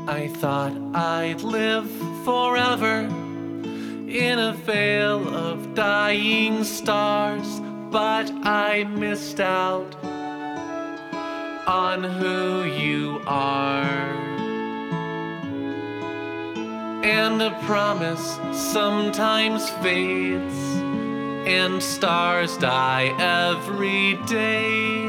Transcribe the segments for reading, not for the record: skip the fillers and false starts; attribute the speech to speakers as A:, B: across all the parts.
A: I thought I'd live forever in a veil of dying stars, but I missed out on who you are. And a promise sometimes fades, and stars die every day.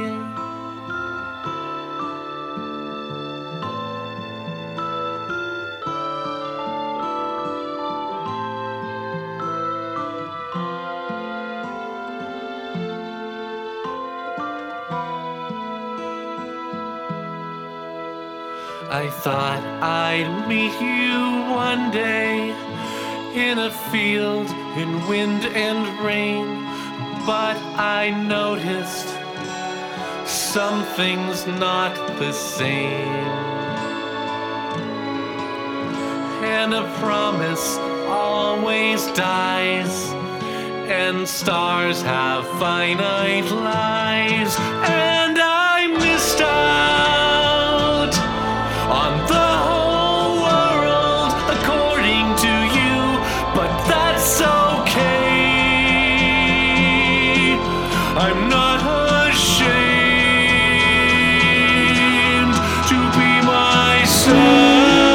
A: I thought I'd meet you one day in a field in wind and rain, but I noticed something's not the same. And a promise always dies, and stars have finite lives, and I missed out on the whole world according to you, but that's okay. I'm not ashamed to be myself.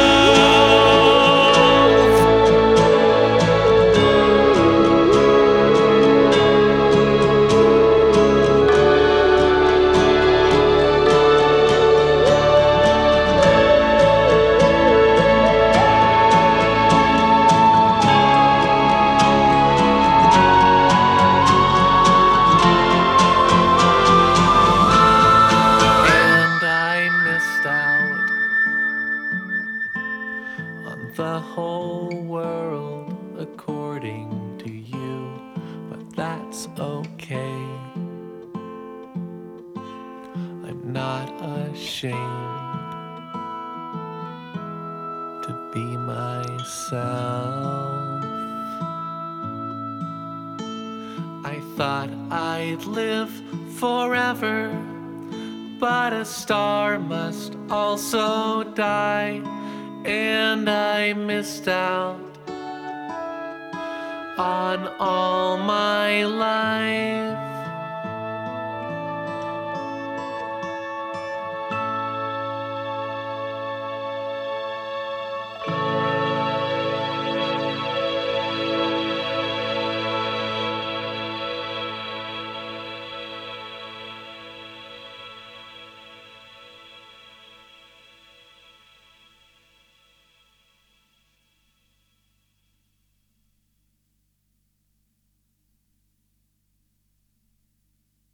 A: On the whole world according to you, but that's okay. I'm not ashamed to be myself. I thought I'd live forever, but a star must also die, and I missed out on all my life.